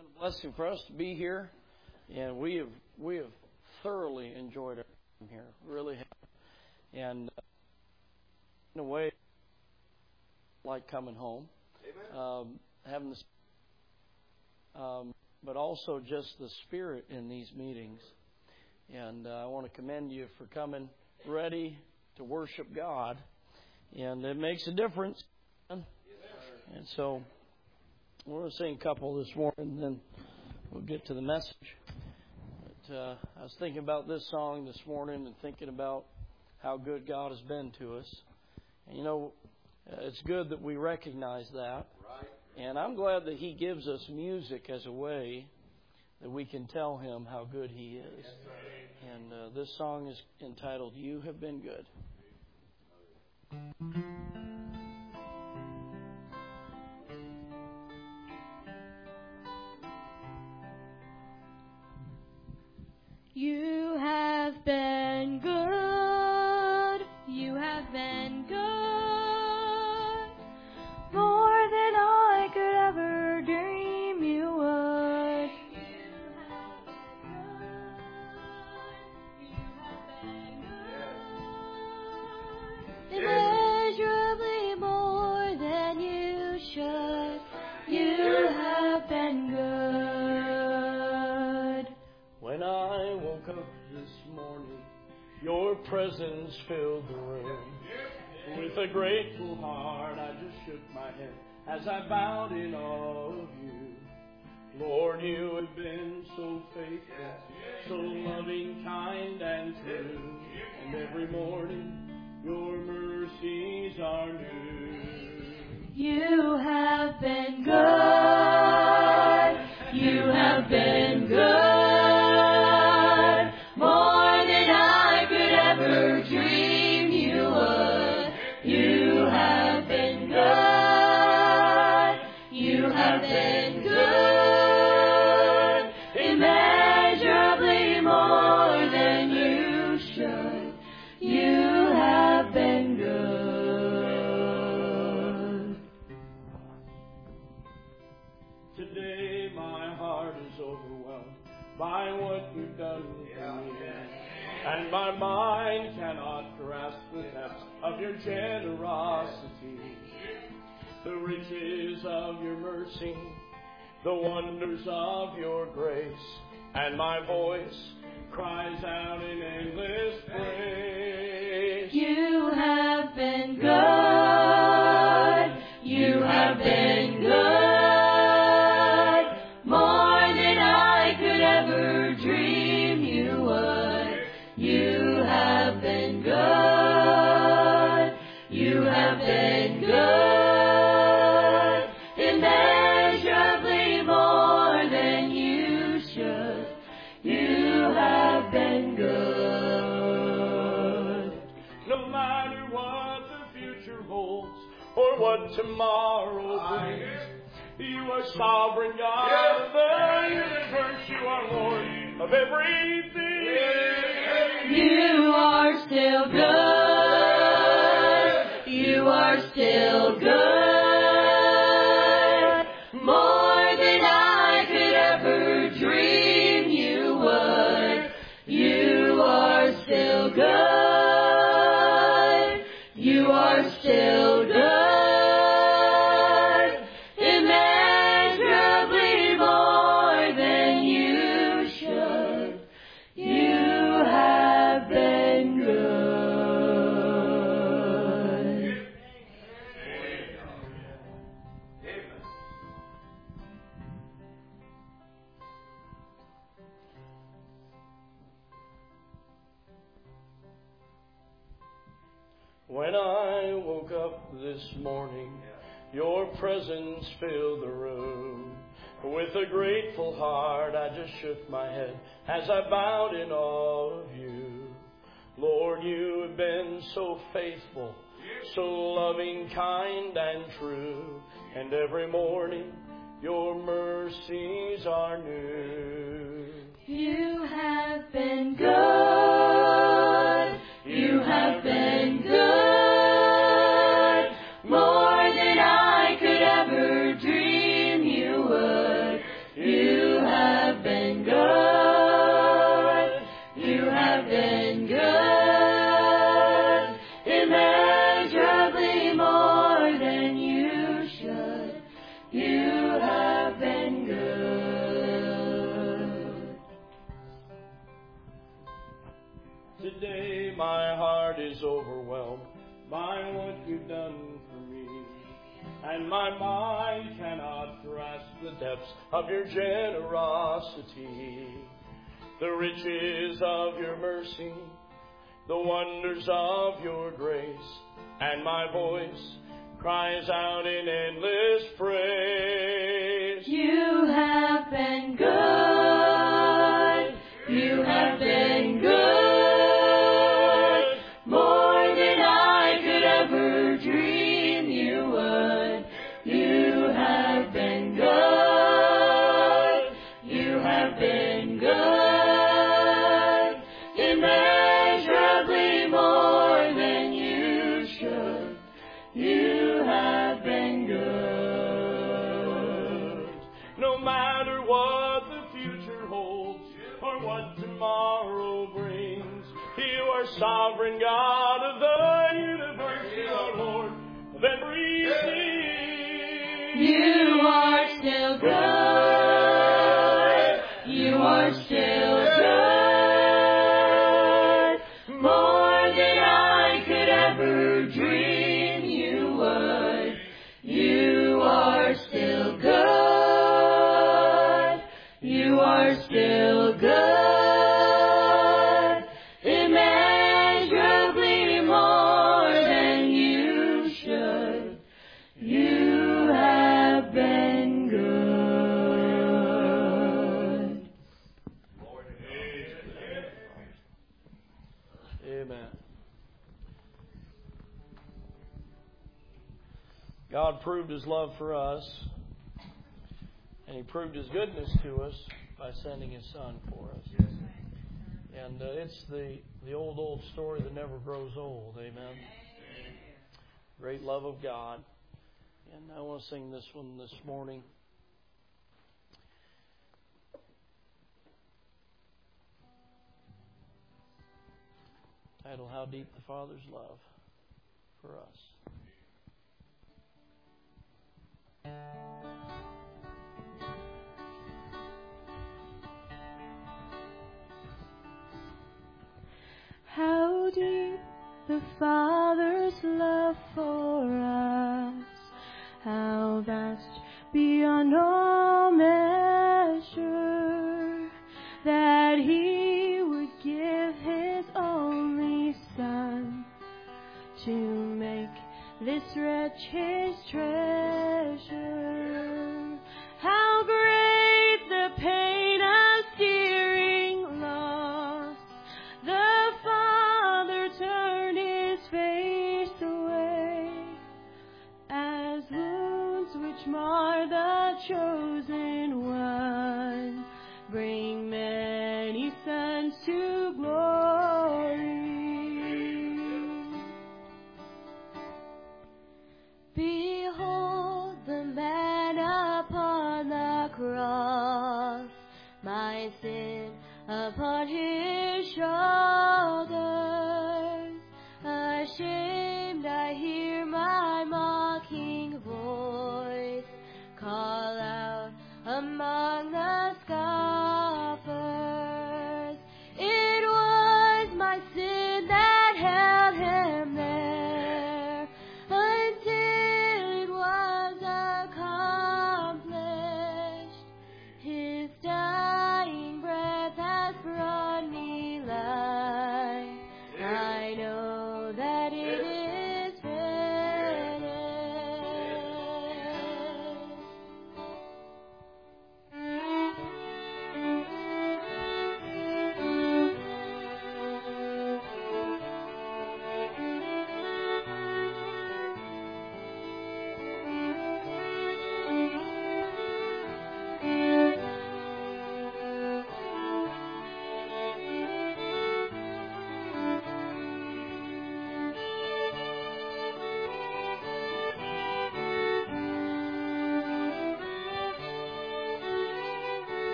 been a blessing for us to be here, and we have thoroughly enjoyed our time here. Really have. And in a way, like coming home, having this, but also just the spirit in these meetings. And I want to commend you for coming ready to worship God, and it makes a difference. And so we're going to sing a couple this morning, and then we'll get to the message. But I was thinking about this song this morning and thinking about how good God has been to us. And you know, it's good that we recognize that. And I'm glad that He gives us music as a way that we can tell Him how good He is. And this song is entitled, You Have Been Good. You have been good. You have been good. More than I could ever dream you would. You have been good. Immeasurably more than you should. You have been good. When I woke up this morning, Your presence filled the room. With a grateful heart, I just shook my head as I bowed in awe of You. Lord, You have been so faithful, so loving, kind, and true. And every morning, Your mercies are new. You have been good. You have been good. More than I could ever dream you would. You have been good. You have been good. Immeasurably more than you should. You have been good. Today my heart is overwhelmed by what You've done for me. And my mind cannot grasp the depths of Your generosity, the riches of Your mercy, the wonders of Your grace. And my voice cries out in endless praise. You have been good. You have been good. More than I could ever dream you would. You have been good. You have been good. Immeasurably more than you should. You have been good. No matter what the future holds or what tomorrow brings, You are sovereign God of the universe. You are Lord of everything. You are still good. You are still good. More than I could ever dream you would. You are still good. You are still good. Immeasurably more than you should. You have been good. When I woke up this morning, Your presence filled the room. With a grateful heart, I just shook my head as I bowed in awe of You. Lord, You have been so faithful, so loving, kind, and true. And every morning, Your mercies are new. You have been good. You have been good. More than I could ever dream you would. You my heart is overwhelmed by what you've done for me. And my mind cannot grasp the depths of your generosity, the riches of your mercy, the wonders of your grace. And my voice cries out in endless praise. You have been good. You have been good. More than I could ever dream you would. You have been good. You have been good. Immeasurably more than you should. You have been good. No matter what the future holds or what tomorrow brings, you are sovereign God of the universe, you are Lord of everything. You are still good. You are still good. More than I could ever dream you would. You are still good. You are still good. Immeasurably more than you should. You have been good. Amen. God proved His love for us, and He proved His goodness to us by sending His Son for us. And it's the old story that never grows old. Amen. Great love of God. And I want to sing this one this morning. Title, How Deep the Father's Love for Us. How deep the Father's love for us, how vast beyond all measure, that He would give His only Son to make this wretch His treasure. How great the pain of searing loss! The Father turned His face away, as wounds which mar the chosen one bring many sons to glory. Behold,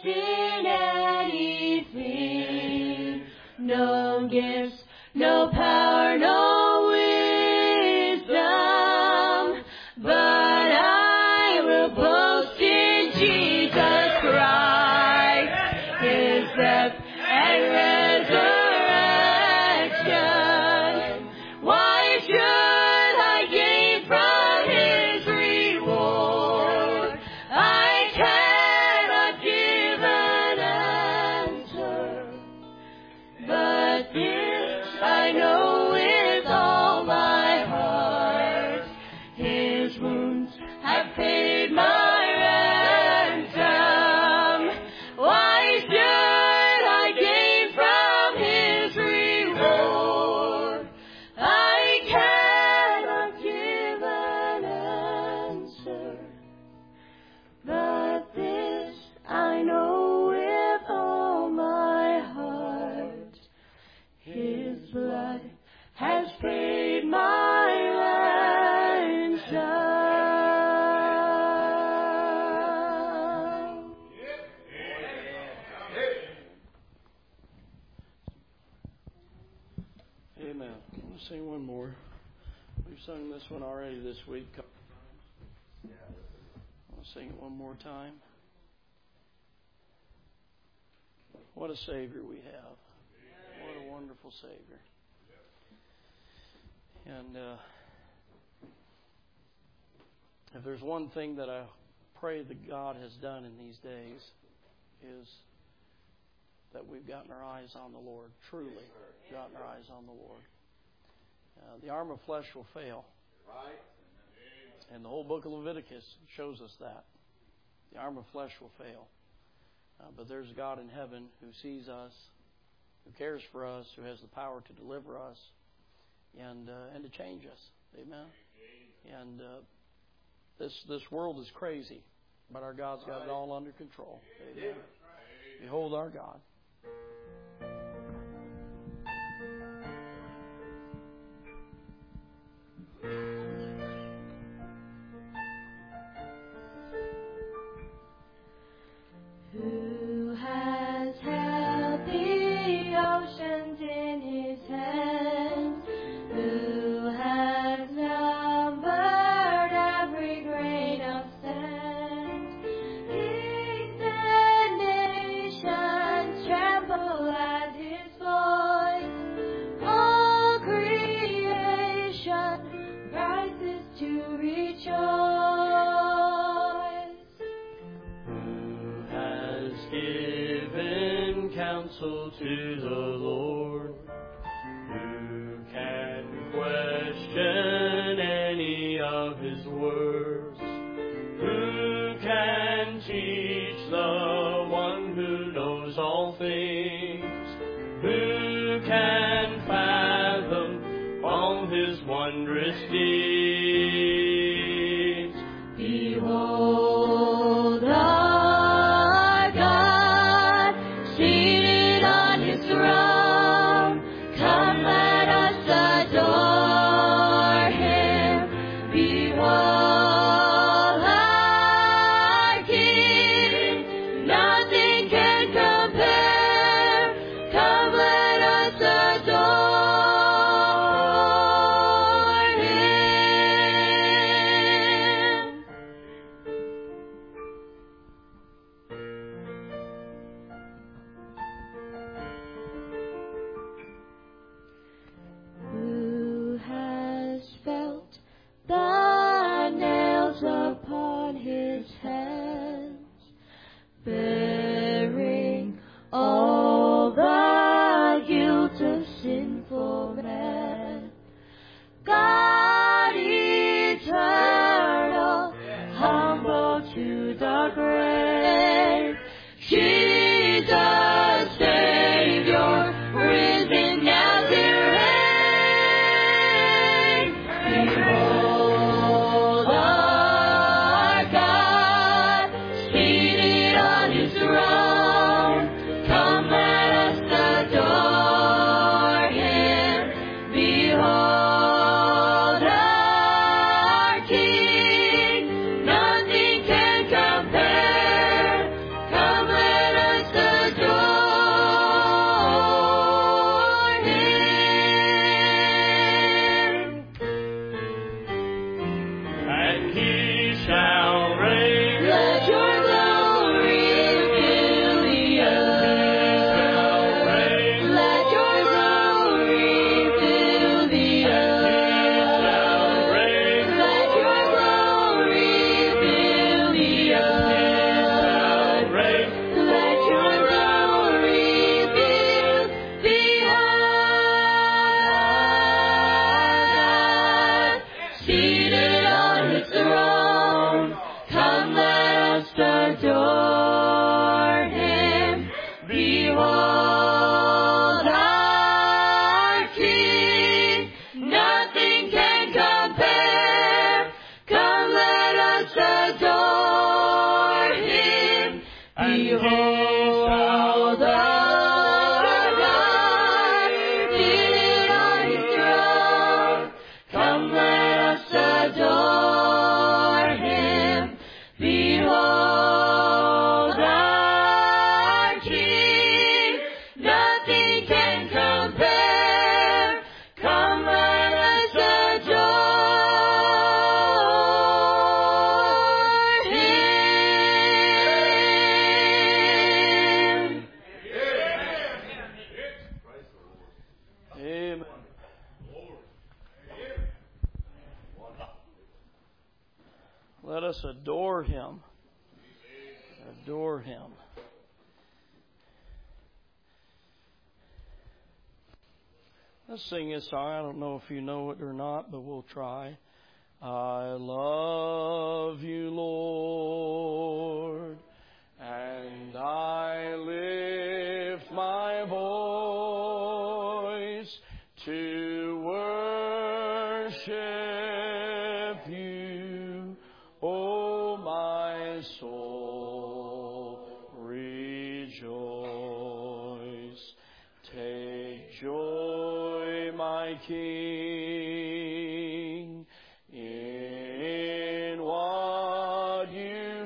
in anything. No gifts, no power, no wisdom, but I will boast in Jesus Christ, His death and resurrection. Why should I gain from His reward? I cannot give an answer, but this I know with all my heart. His wounds have paid my ransom. Why should I gain from His reward? I cannot give an answer, but this I know with all my heart. His blood has paid my ransom. Amen. I'm going to sing one more. We've sung this one already this week. I'll sing it one more time. What a Savior we have. What a wonderful Savior. And if there's one thing that I pray that God has done in these days is that we've gotten our eyes on the Lord, truly gotten our eyes on the Lord. The arm of flesh will fail. And the whole book of Leviticus shows us that. The arm of flesh will fail. But there's God in heaven who sees us, who cares for us, who has the power to deliver us and to change us. Amen. And this world is crazy, but our God's got it all under control. Amen. Behold our God. Who has held the oceans in His hands? Who has numbered every grain of sand? Kings and nations tremble at His voice. All creation rises to rejoice. Given counsel to the Lord, who can question any of His words? Who can teach the one who knows all things? Who can fathom all His wondrous deeds? Behold, Our God, seated on His throne. Let us adore Him. Adore Him. Let's sing this song. I don't know if you know it or not, but we'll try. I love you, Lord, and I lift my voice to worship you, O my soul, rejoice. Take joy, my King, in what you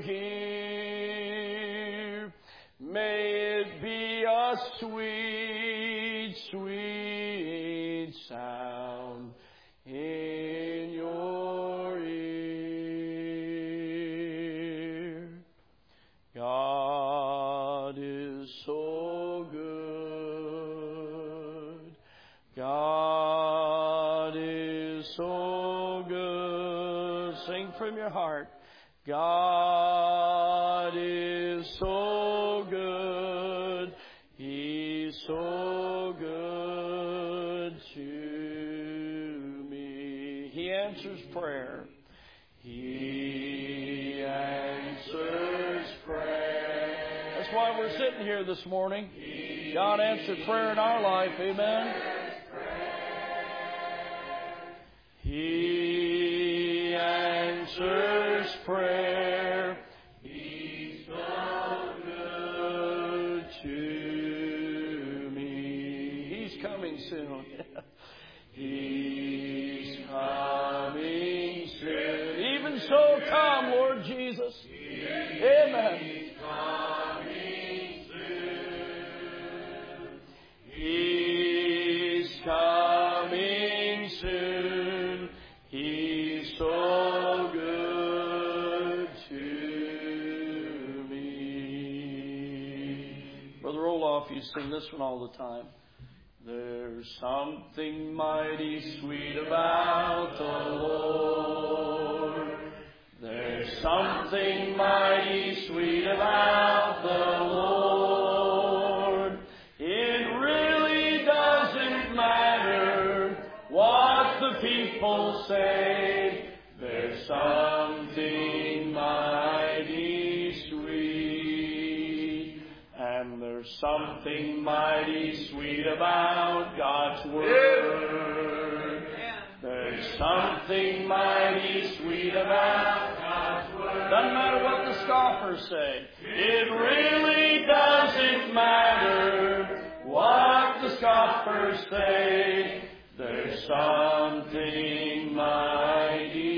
hear. May it be a sweet, sweet sound in your ear. God is so good. God is so good. Sing from your heart. God is so good. He's so good to me. He answers prayer. He answers prayer. That's why we're sitting here this morning. God answered prayer in our life. Amen. He answers prayer. He's so good to me. He's coming soon. He's coming soon. Even so, come, Lord Jesus. Amen. He's coming soon. He's coming soon. He's so good to me. Brother Olaf, you sing this one all the time. There's something mighty sweet about the Lord. There's something mighty sweet about the Lord. It really doesn't matter what the people say. There's something mighty sweet. And there's something mighty sweet about God's Word. There's something mighty sweet about God's Word. Doesn't matter what the scoffers say. It really doesn't matter what the scoffers say. There's something mighty